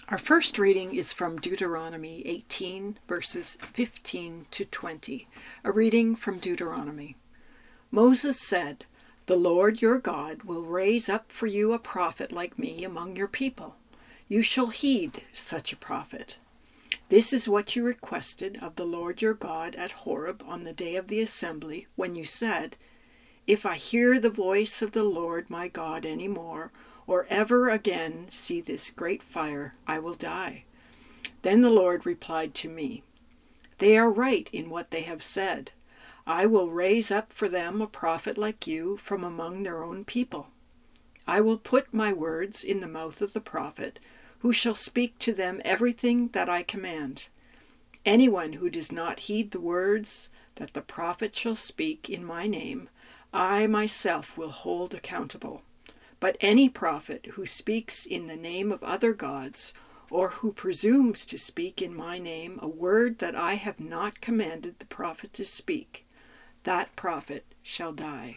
Our first reading is from Deuteronomy 18, verses 15 to 20. A reading from Deuteronomy. Moses said, "The Lord your God will raise up for you a prophet like me among your people. You shall heed such a prophet. This is what you requested of the Lord your God at Horeb on the day of the assembly, when you said, 'If I hear the voice of the Lord my God any more, or ever again see this great fire, I will die.' Then the Lord replied to me, 'They are right in what they have said. I will raise up for them a prophet like you from among their own people. I will put my words in the mouth of the prophet, who shall speak to them everything that I command. Anyone who does not heed the words that the prophet shall speak in my name, I myself will hold accountable. But any prophet who speaks in the name of other gods, or who presumes to speak in my name a word that I have not commanded the prophet to speak, that prophet shall die."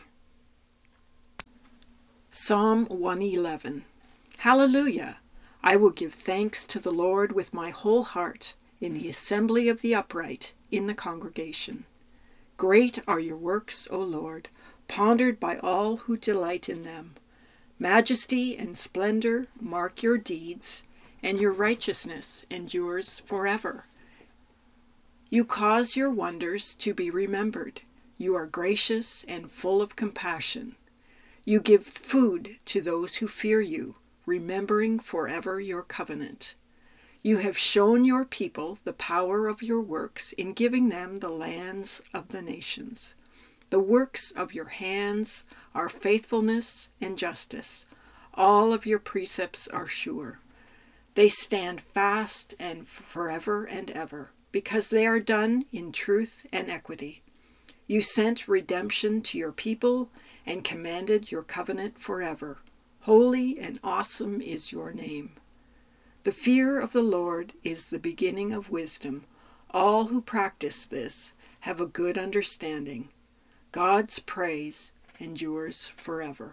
Psalm 111. Hallelujah! I will give thanks to the Lord with my whole heart, in the assembly of the upright, in the congregation. Great are your works, O Lord, pondered by all who delight in them. Majesty and splendor mark your deeds, and your righteousness endures forever. You cause your wonders to be remembered. You are gracious and full of compassion. You give food to those who fear you, remembering forever your covenant. You have shown your people the power of your works in giving them the lands of the nations. The works of your hands are faithfulness and justice. All of your precepts are sure. They stand fast and forever and ever, because they are done in truth and equity. You sent redemption to your people and commanded your covenant forever. Holy and awesome is your name. The fear of the Lord is the beginning of wisdom. All who practice this have a good understanding. God's praise endures forever.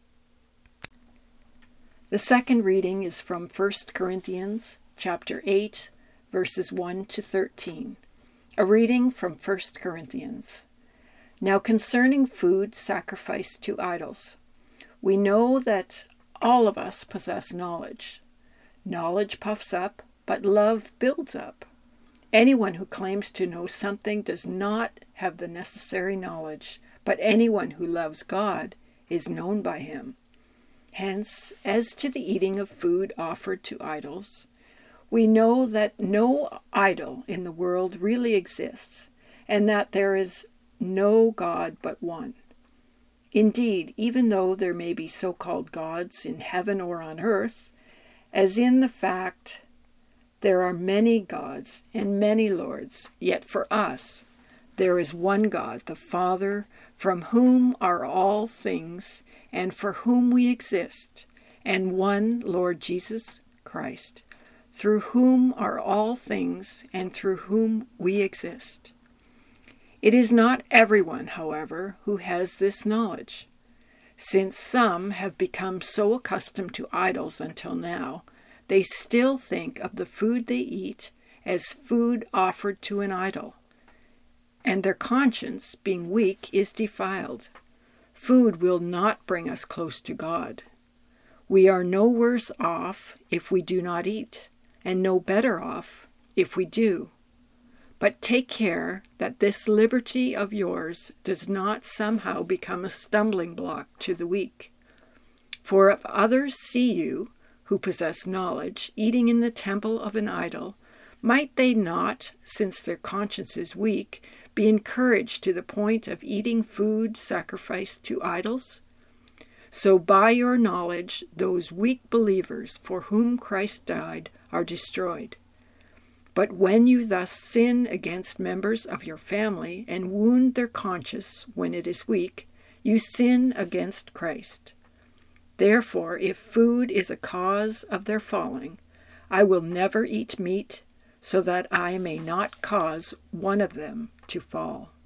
The second reading is from 1 Corinthians chapter 8, verses 1 to 13. A reading from 1 Corinthians. Now concerning food sacrificed to idols, we know that all of us possess knowledge. Knowledge puffs up, but love builds up. Anyone who claims to know something does not have the necessary knowledge, but anyone who loves God is known by him. Hence, as to the eating of food offered to idols, we know that no idol in the world really exists, and that there is no God but one. Indeed, even though there may be so-called gods in heaven or on earth, as in the fact there are many gods and many lords, yet for us there is one God, the Father, from whom are all things and for whom we exist, and one Lord Jesus Christ, through whom are all things and through whom we exist. It is not everyone, however, who has this knowledge. Since some have become so accustomed to idols until now, they still think of the food they eat as food offered to an idol, and their conscience, being weak, is defiled. Food will not bring us close to God. We are no worse off if we do not eat, and no better off if we do. But take care that this liberty of yours does not somehow become a stumbling block to the weak. For if others see you, who possess knowledge, eating in the temple of an idol, might they not, since their conscience is weak, be encouraged to the point of eating food sacrificed to idols? So by your knowledge, those weak believers for whom Christ died are destroyed. But when you thus sin against members of your family and wound their conscience when it is weak, you sin against Christ. Therefore, if food is a cause of their falling, I will never eat meat, so that I may not cause one of them to fall.